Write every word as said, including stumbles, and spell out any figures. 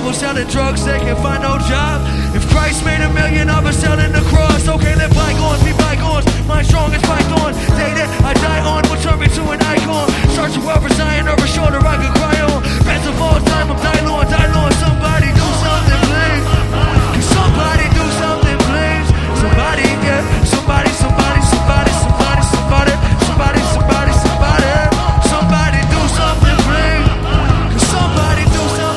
people selling drugs, they can find no job. If Christ made a million of us selling the cross, okay, let bygones be bygones.